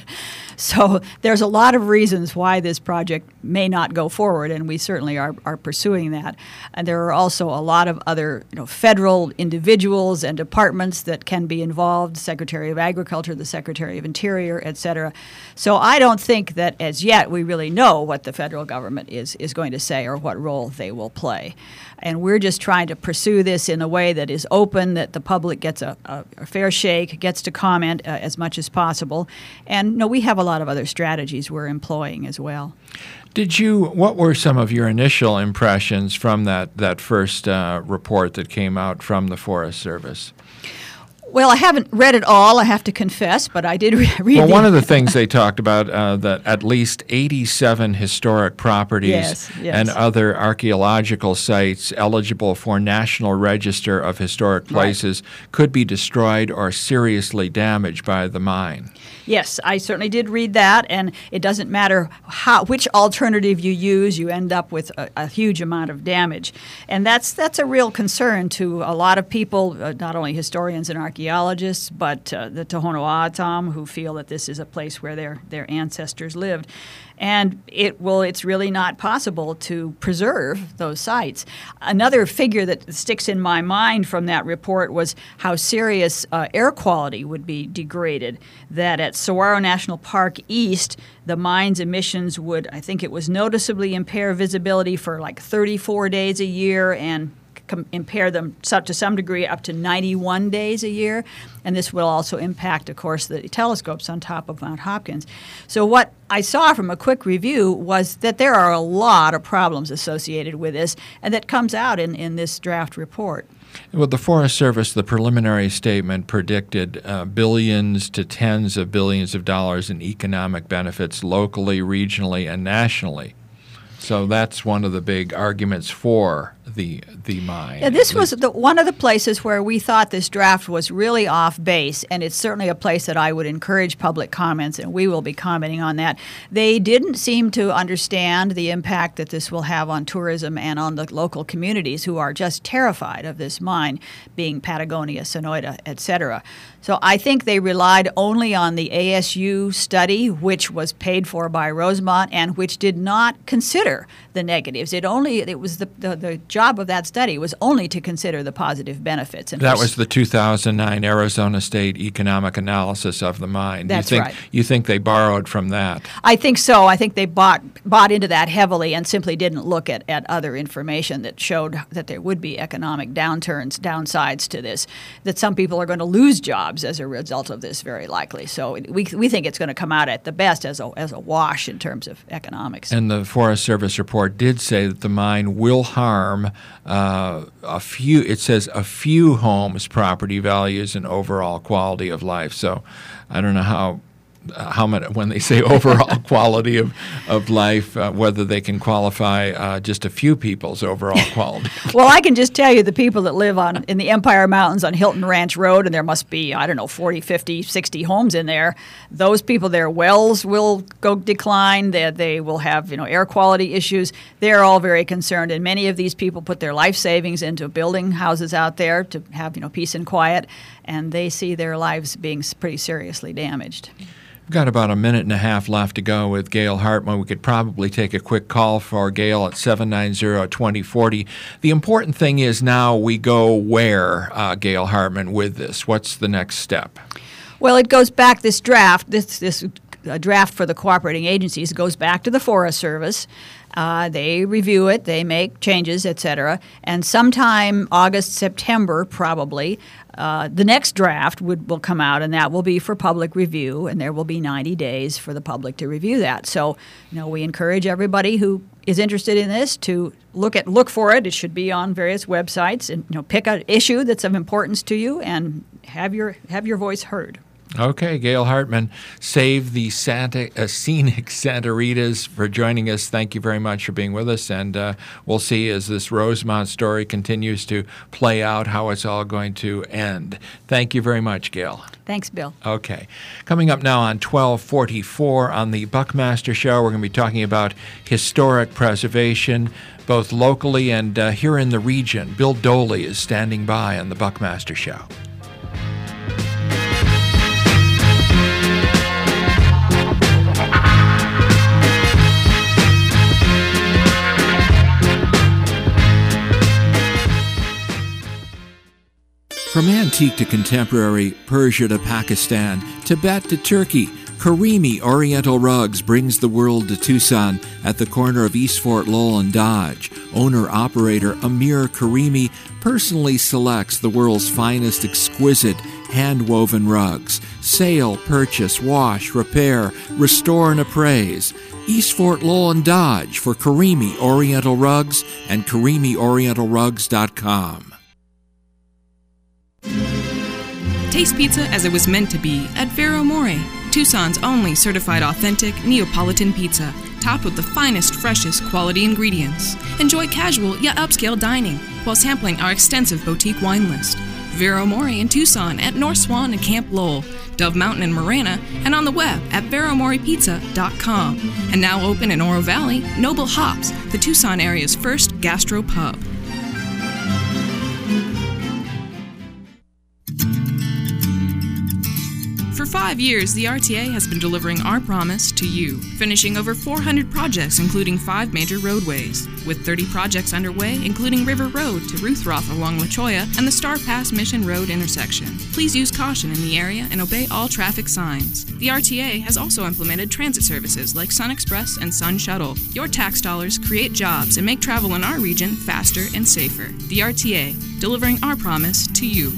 So there's a lot of reasons why this project may not go forward, and we certainly are, are pursuing that. And there are also a lot of other you know, federal individuals and departments that can be involved, Secretary of Agriculture, the Secretary of Interior, et cetera. So I don't think that as yet we really know what the federal government is, is going to say or what role they will play. And we're just trying to pursue this in a way that is open, that the public gets a, a, a fair shake, gets to comment uh, as much as possible. And no, we have a lot of other strategies we're employing as well. Did you? What were some of your initial impressions from that that first uh, report that came out from the Forest Service? Well, I haven't read it all, I have to confess, but I did re- read Well, the one of the things they talked about, uh, that at least eighty-seven historic properties Yes, yes. and other archaeological sites eligible for National Register of Historic Places could be destroyed or seriously damaged by the mine. Yes, I certainly did read that, and it doesn't matter how which alternative you use, you end up with a, a huge amount of damage. And that's that's a real concern to a lot of people, uh, not only historians and archaeologists, but uh, the Tohono O'odham, who feel that this is a place where their, their ancestors lived. And it will, it's really not possible to preserve those sites. Another figure that sticks in my mind from that report was how serious uh, air quality would be degraded. That at Saguaro National Park East, the mine's emissions would, I think it was noticeably impair visibility for like thirty-four days a year and Com- impair them so, to some degree up to ninety-one days a year. And this will also impact, of course, the telescopes on top of Mount Hopkins. So what I saw from a quick review was that there are a lot of problems associated with this, and that comes out in, in this draft report. Well, the Forest Service, the preliminary statement predicted uh, billions to tens of billions of dollars in economic benefits locally, regionally, and nationally. So that's one of the big arguments for the the mine. Yeah, this was the, one of the places where we thought this draft was really off base, and it's certainly a place that I would encourage public comments, and we will be commenting on that. They didn't seem to understand the impact that this will have on tourism and on the local communities who are just terrified of this mine being Patagonia, Sonoita, et cetera. So I think they relied only on the A S U study, which was paid for by Rosemont and which did not consider the negatives. It only it was the the, the job of that study was only to consider the positive benefits. And that was the two thousand nine Arizona State Economic Analysis of the mine. That's you think, right. You think they borrowed from that? I think so. I think they bought bought into that heavily and simply didn't look at, at other information that showed that there would be economic downturns, downsides to this, that some people are going to lose jobs as a result of this, very likely. So we we think it's going to come out at the best as a as a wash in terms of economics. And the Forest Service report did say that the mine will harm uh, a few, it says a few homes' property values and overall quality of life. So I don't know how Uh, how many, when they say overall quality of, of life, uh, whether they can qualify uh, just a few people's overall quality. Well, I can just tell you the people that live on in the Empire Mountains on Hilton Ranch Road, and there must be, I don't know, forty, fifty, sixty homes in there. Those people, their wells will go decline. They, they will have, you know, air quality issues. They're all very concerned, and many of these people put their life savings into building houses out there to have, you know, peace and quiet, and they see their lives being pretty seriously damaged. We've got about a minute and a half left to go with Gail Hartman. We could probably take a quick call for Gail at seven nine zero, two zero four zero. The important thing is now we go where, uh, Gail Hartman, with this? What's the next step? Well, it goes back, this draft, this, this uh, draft for the cooperating agencies goes back to the Forest Service. Uh, they review it, they make changes, et cetera. And sometime August, September, probably, uh, the next draft would, will come out, and that will be for public review, and there will be ninety days for the public to review that. So, you know, we encourage everybody who is interested in this to look at look for it. It should be on various websites, and you know, pick an issue that's of importance to you and have your have your voice heard. Okay, Gail Hartman, Save the Santa uh, Scenic Santa Ritas, for joining us. Thank you very much for being with us, and uh, we'll see as this Rosemont story continues to play out how it's all going to end. Thank you very much, Gail. Thanks, Bill. Okay. Coming up now on twelve forty-four on the Buckmaster Show, we're going to be talking about historic preservation, both locally and uh, here in the region. Bill Doley is standing by on the Buckmaster Show. From antique to contemporary, Persia to Pakistan, Tibet to Turkey, Karimi Oriental Rugs brings the world to Tucson at the corner of East Fort Lowell and Dodge. Owner-operator Amir Karimi personally selects the world's finest exquisite hand-woven rugs. Sale, purchase, wash, repair, restore, and appraise. East Fort Lowell and Dodge for Karimi Oriental Rugs and karimi oriental rugs dot com. Taste pizza as it was meant to be at Vero More, Tucson's only certified authentic Neapolitan pizza, topped with the finest, freshest quality ingredients. Enjoy casual yet upscale dining while sampling our extensive boutique wine list. Vero More in Tucson at North Swan and Camp Lowell, Dove Mountain and Marana, and on the web at vero more pizza dot com. And now open in Oro Valley, Noble Hops, the Tucson area's first gastro pub. For five years, the R T A has been delivering our promise to you, finishing over four hundred projects, including five major roadways. With thirty projects underway, including River Road to Ruth Roth along La Cholla and the Star Pass Mission Road intersection. Please use caution in the area and obey all traffic signs. The R T A has also implemented transit services like Sun Express and Sun Shuttle. Your tax dollars create jobs and make travel in our region faster and safer. The R T A, delivering our promise to you.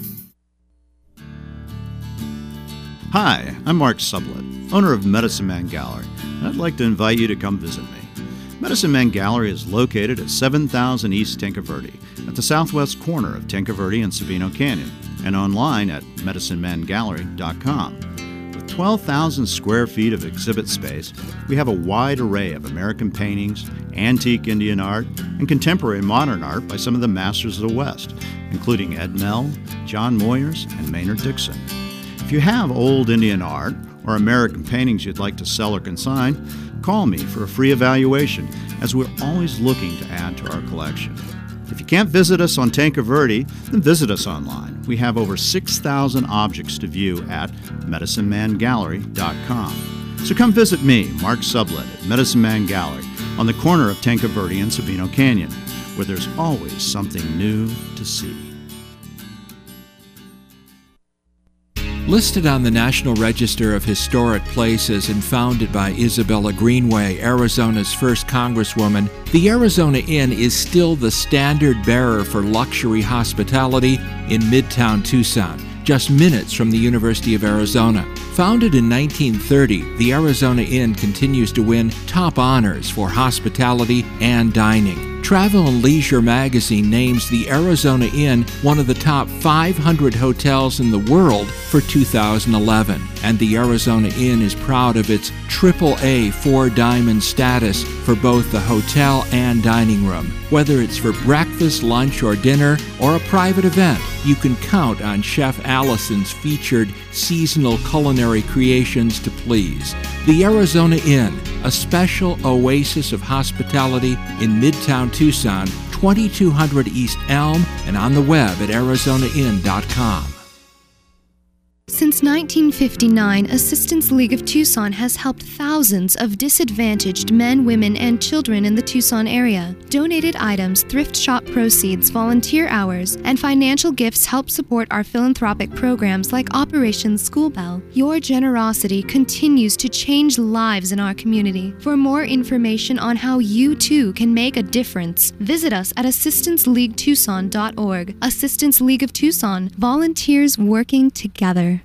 Hi, I'm Mark Sublett, owner of Medicine Man Gallery, and I'd like to invite you to come visit me. Medicine Man Gallery is located at seven thousand East Tinca Verde, at the southwest corner of Tinca Verde and Sabino Canyon, and online at medicine man gallery dot com. With twelve thousand square feet of exhibit space, we have a wide array of American paintings, antique Indian art, and contemporary modern art by some of the masters of the West, including Ed Mell, John Moyers, and Maynard Dixon. If you have old Indian art or American paintings you'd like to sell or consign, call me for a free evaluation, as we're always looking to add to our collection. If you can't visit us on Tinca Verde, then visit us online. We have over six thousand objects to view at medicine man gallery dot com. So come visit me, Mark Sublett, at Medicine Man Gallery on the corner of Tinca Verde and Sabino Canyon, where there's always something new to see. Listed on the National Register of Historic Places and founded by Isabella Greenway, Arizona's first Congresswoman, the Arizona Inn is still the standard bearer for luxury hospitality in Midtown Tucson, just minutes from the University of Arizona. Founded in nineteen thirty, the Arizona Inn continues to win top honors for hospitality and dining. Travel and Leisure magazine names the Arizona Inn one of the top five hundred hotels in the world for two thousand eleven, and the Arizona Inn is proud of its triple A four-diamond status for both the hotel and dining room. Whether it's for breakfast, lunch, or dinner, or a private event, you can count on Chef Allison's featured seasonal culinary creations to please. The Arizona Inn, a special oasis of hospitality in Midtown Tucson, twenty-two hundred East Elm, and on the web at arizona inn dot com. Since nineteen fifty-nine, Assistance League of Tucson has helped thousands of disadvantaged men, women, and children in the Tucson area. Donated items, thrift shop proceeds, volunteer hours, and financial gifts help support our philanthropic programs like Operation School Bell. Your generosity continues to change lives in our community. For more information on how you too can make a difference, visit us at assistance league tucson dot org. Assistance League of Tucson, volunteers working together.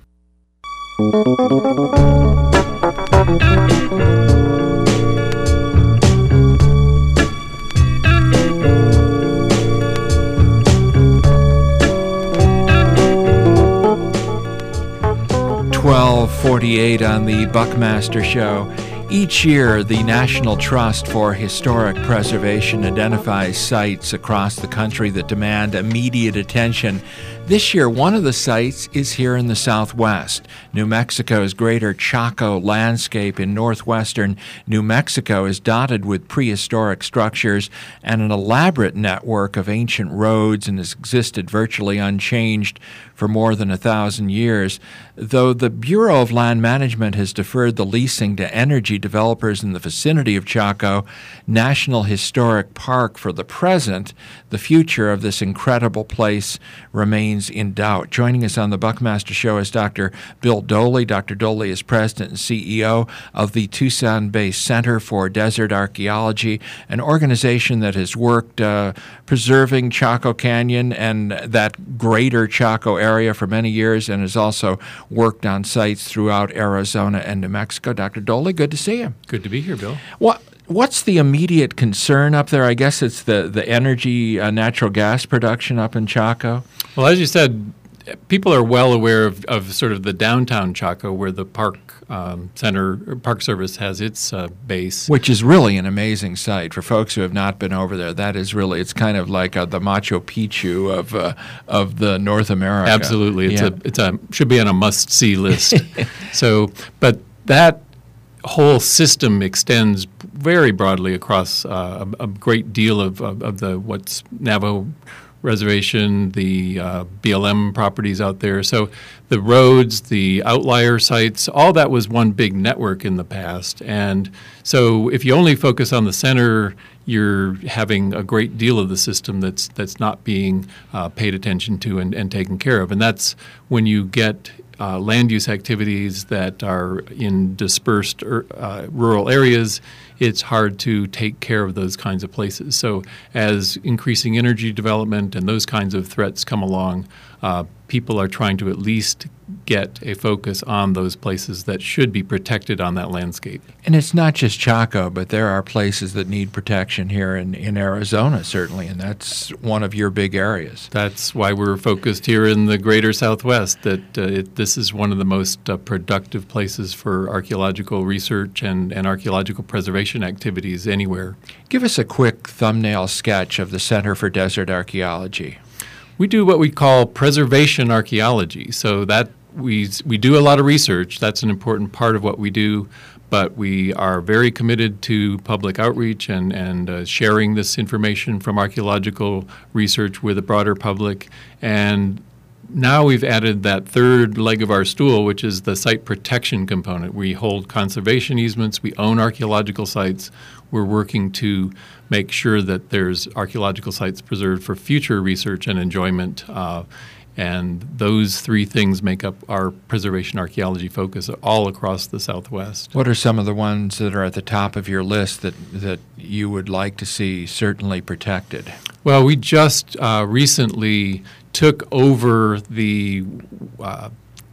twelve forty-eight on the Buckmaster Show. Each year, the National Trust for Historic Preservation identifies sites across the country that demand immediate attention. This year, one of the sites is here in the Southwest. New Mexico's Greater Chaco landscape in northwestern New Mexico is dotted with prehistoric structures and an elaborate network of ancient roads and has existed virtually unchanged for more than a thousand years. Though the Bureau of Land Management has deferred the leasing to energy developers in the vicinity of Chaco National Historic Park for the present, the future of this incredible place remains in doubt. Joining us on the Buckmaster Show is Doctor Bill Doley. Doctor Doley is President and C E O of the Tucson-based Center for Desert Archaeology, an organization that has worked uh, preserving Chaco Canyon and that greater Chaco area for many years and has also worked on sites throughout Arizona and New Mexico. Doctor Doley, good to see you. Good to be here, Bill. What What's the immediate concern up there? I guess it's the, the energy, uh, natural gas production up in Chaco. Well, as you said, people are well aware of, of sort of the downtown Chaco where the park um, center, Park Service has its uh, base. Which is really an amazing site for folks who have not been over there. That is really, it's kind of like uh, the Machu Picchu of uh, of the North America. Absolutely. It's yeah. a it's a should be on a must-see list. So, but that whole system extends very broadly across uh, a, a great deal of, of, of the what's Navajo Reservation, the uh, B L M properties out there. So the roads, the outlier sites, all that was one big network in the past. And so if you only focus on the center, you're having a great deal of the system that's that's not being uh, paid attention to and, and taken care of. And that's when you get Uh, land use activities that are in dispersed er, uh, rural areas, it's hard to take care of those kinds of places. So as increasing energy development and those kinds of threats come along, uh, people are trying to at least get a focus on those places that should be protected on that landscape. And it's not just Chaco, but there are places that need protection here in, in Arizona, certainly, and that's one of your big areas. That's why we're focused here in the greater Southwest, that uh, it, this is one of the most uh, productive places for archaeological research and, and archaeological preservation activities anywhere. Give us a quick thumbnail sketch of the Center for Desert Archaeology. We do what we call preservation archaeology. So that we we do a lot of research. That's an important part of what we do. But we are very committed to public outreach and, and uh, sharing this information from archaeological research with the broader public. And now we've added that third leg of our stool, which is the site protection component. We hold conservation easements. We own archaeological sites. We're working to make sure that there's archaeological sites preserved for future research and enjoyment. Uh, and those three things make up our preservation archaeology focus all across the Southwest. What are some of the ones that are at the top of your list that, that you would like to see certainly protected? Well, we just uh, recently took over the uh,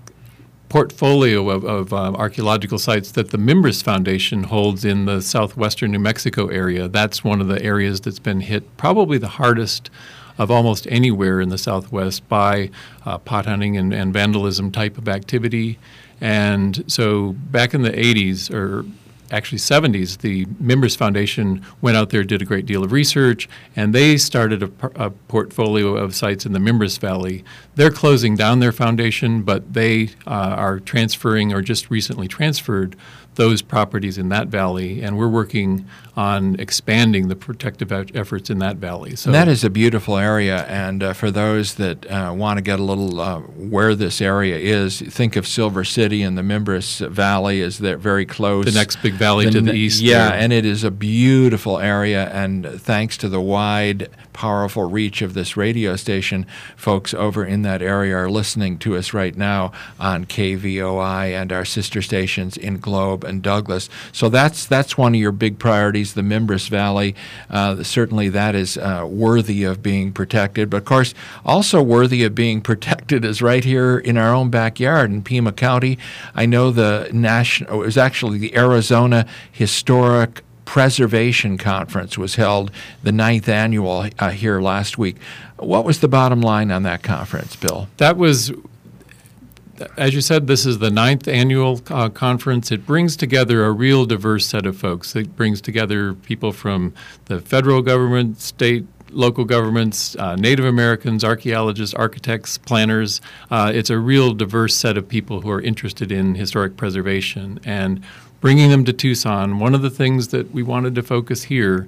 portfolio of, of uh, archaeological sites that the Mimbres Foundation holds in the southwestern New Mexico area. That's one of the areas that's been hit probably the hardest of almost anywhere in the Southwest by uh, pot hunting and, and vandalism type of activity. And so back in the eighties, or actually seventies, the Mimbres Foundation went out there, did a great deal of research, and they started a, a portfolio of sites in the Mimbres Valley. They're closing down their foundation, but they uh, are transferring or just recently transferred those properties in that valley, and we're working on expanding the protective efforts in that valley. So and that is a beautiful area, and uh, for those that uh, want to get a little uh, where this area is, think of Silver City and the Mimbres Valley is there very close. The next big valley the, to the east. Yeah, there. And it is a beautiful area, and thanks to the wide, powerful reach of this radio station, folks over in that area are listening to us right now on K V O I and our sister stations in Globe and Douglas. So that's that's one of your big priorities, the Mimbres Valley. Uh, certainly that is uh, worthy of being protected. But of course, also worthy of being protected is right here in our own backyard in Pima County. I know the national, it was actually the Arizona Historic Preservation Conference was held, the ninth annual uh, here last week. What was the bottom line on that conference, Bill? That was as you said, this is the ninth annual uh, conference. It brings together a real diverse set of folks. It brings together people from the federal government, state, local governments, uh, Native Americans, archaeologists, architects, planners. Uh, it's a real diverse set of people who are interested in historic preservation. And bringing them to Tucson, one of the things that we wanted to focus here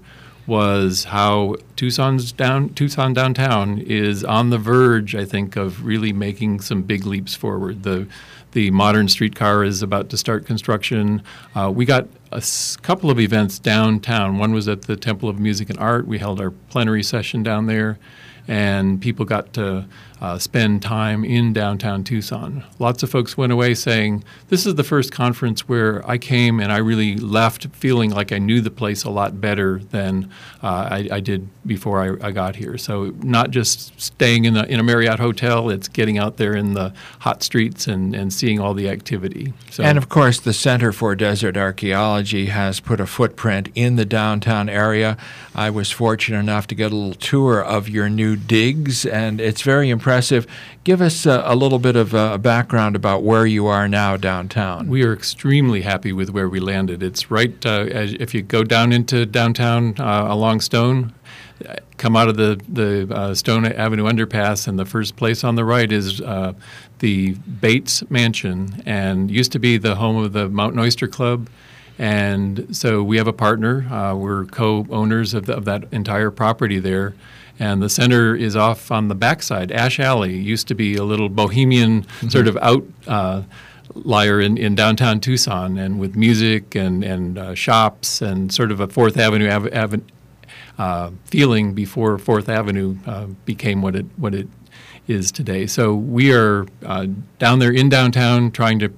was how Tucson's down, Tucson downtown is on the verge, I think, of really making some big leaps forward. The the modern streetcar is about to start construction. Uh, we got a s- couple of events downtown. One was at the Temple of Music and Art. We held our plenary session down there, and people got to uh, spend time in downtown Tucson. Lots of folks went away saying, this is the first conference where I came and I really left feeling like I knew the place a lot better than uh, I, I did before I, I got here. So not just staying in a, in a Marriott hotel, it's getting out there in the hot streets and, and seeing all the activity. So, and of course, the Center for Desert Archaeology has put a footprint in the downtown area. I was fortunate enough to get a little tour of your new digs, and it's very impressive. Give us a, a little bit of a background about where you are now downtown. We are extremely happy with where we landed. It's right, uh, as if you go down into downtown uh, along Stone, come out of the, the uh, Stone Avenue underpass, and the first place on the right is uh, the Bates Mansion, and used to be the home of the Mountain Oyster Club. And so we have a partner. Uh, we're co-owners of, the, of that entire property there. And the center is off on the backside. Ash Alley used to be a little bohemian mm-hmm. sort of outlier uh, in, in downtown Tucson, and with music and, and uh, shops and sort of a Fourth Avenue av- av- uh, feeling before Fourth Avenue uh, became what it what it is today. So we are uh, down there in downtown trying to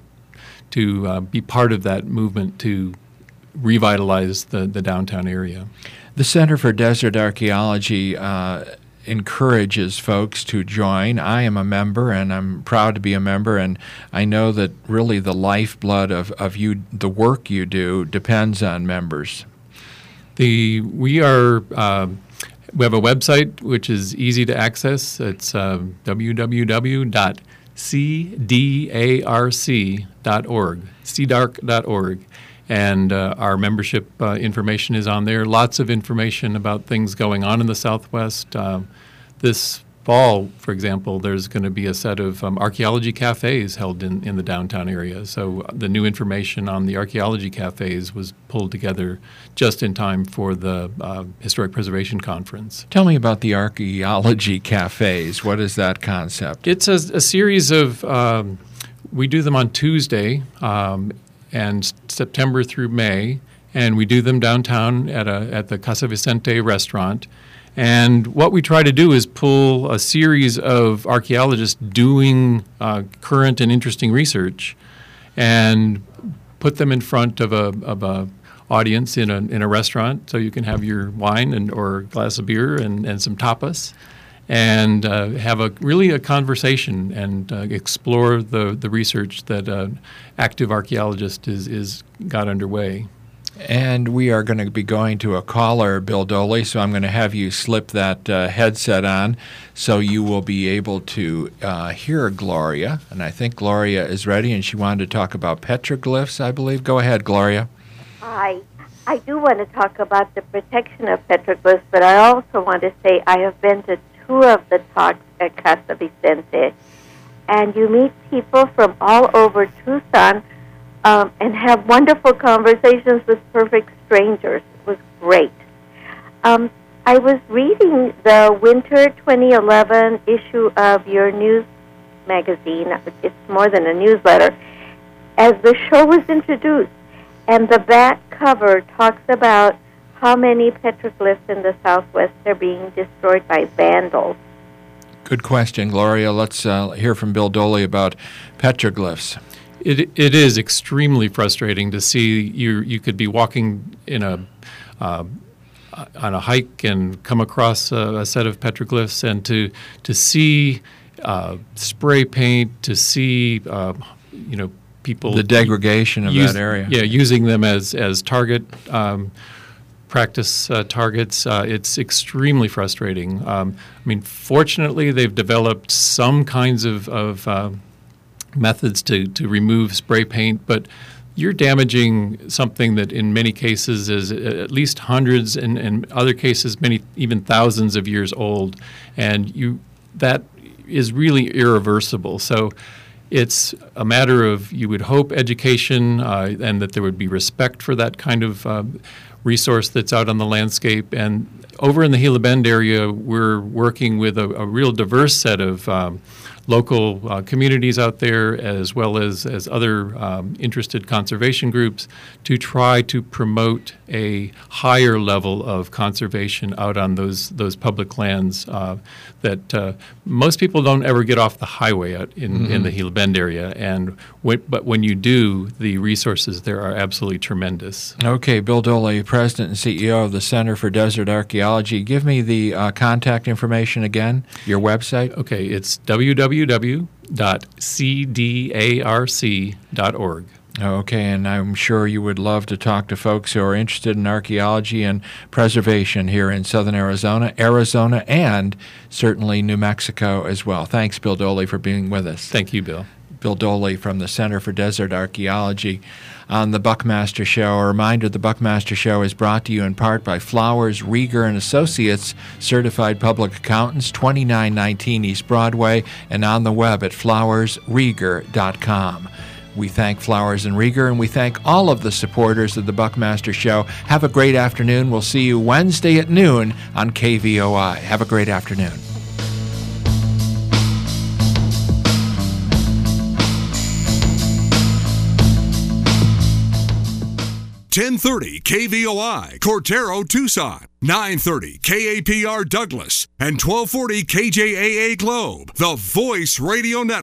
to uh, be part of that movement to revitalize the, the downtown area. The Center for Desert Archaeology uh, encourages folks to join. I am a member, and I'm proud to be a member, and I know that really the lifeblood of, of you, the work you do, depends on members. The we are uh, we have a website which is easy to access. It's uh, w w w dot c d a r c dot org, c d a r c dot org. And uh, our membership uh, information is on there. Lots of information about things going on in the Southwest. Uh, this fall, for example, there's going to be a set of um, archaeology cafes held in, in the downtown area. So the new information on the archaeology cafes was pulled together just in time for the uh, Historic Preservation Conference. Tell me about the archaeology cafes. What is that concept? It's a, a series of, um, we do them on Tuesday, um, and September through May, and we do them downtown at a at the Casa Vicente restaurant. And what we try to do is pull a series of archaeologists doing uh, current and interesting research, and put them in front of a of a audience in a in a restaurant, so you can have your wine and or a glass of beer and, and some tapas, and uh, have a really a conversation and uh, explore the, the research that an active archaeologist is, is got underway. And we are going to be going to a caller, Bill Doley, so I'm going to have you slip that uh, headset on so you will be able to uh, hear Gloria. And I think Gloria is ready, and she wanted to talk about petroglyphs, I believe. Go ahead, Gloria. Hi. I do want to talk about the protection of petroglyphs, but I also want to say I have been to two of the talks at Casa Vicente, and you meet people from all over Tucson um, and have wonderful conversations with perfect strangers. It was great. Um, I was reading the winter twenty eleven issue of your news magazine. It's more than a newsletter. As the show was introduced, and the back cover talks about how many petroglyphs in the Southwest are being destroyed by vandals. Good question, Gloria. Let's uh, hear from Bill Doley about petroglyphs. It it is extremely frustrating to see you. You could be walking in a uh, on a hike and come across a, a set of petroglyphs, and to to see uh, spray paint, to see uh, you know people the degradation of use, that area. Yeah, using them as as target. Um, practice uh, targets. Uh, it's extremely frustrating. Um, I mean, fortunately, they've developed some kinds of, of uh, methods to, to remove spray paint, but you're damaging something that in many cases is at least hundreds and in other cases many even thousands of years old, and you that is really irreversible. So it's a matter of, you would hope, education uh, and that there would be respect for that kind of uh, resource that's out on the landscape. And over in the Gila Bend area, we're working with a, a real diverse set of um, local uh, communities out there, as well as, as other um, interested conservation groups, to try to promote a higher level of conservation out on those those public lands uh, that uh, most people don't ever get off the highway out in, mm-hmm. in the Gila Bend area. And w- but when you do, the resources there are absolutely tremendous. Okay, Bill Doley, President and C E O of the Center for Desert Archaeology. Give me the uh, contact information again, your website. Okay, it's w w w dot c d a r c dot org. Okay, and I'm sure you would love to talk to folks who are interested in archaeology and preservation here in southern Arizona, Arizona, and certainly New Mexico as well. Thanks, Bill Doley, for being with us. Thank you, Bill. Bill Doley from the Center for Desert Archaeology on the Buckmaster Show. A reminder, the Buckmaster Show is brought to you in part by Flowers, Rieger and Associates, certified public accountants, twenty-nine nineteen East Broadway, and on the web at flowers rieger dot com. We thank Flowers and Rieger, and we thank all of the supporters of the Buckmaster Show. Have a great afternoon. We'll see you Wednesday at noon on K V O I. Have a great afternoon. ten thirty K V O I, Cortero, Tucson, nine thirty K A P R Douglas, and twelve forty K J A A Globe, the Voice Radio Network.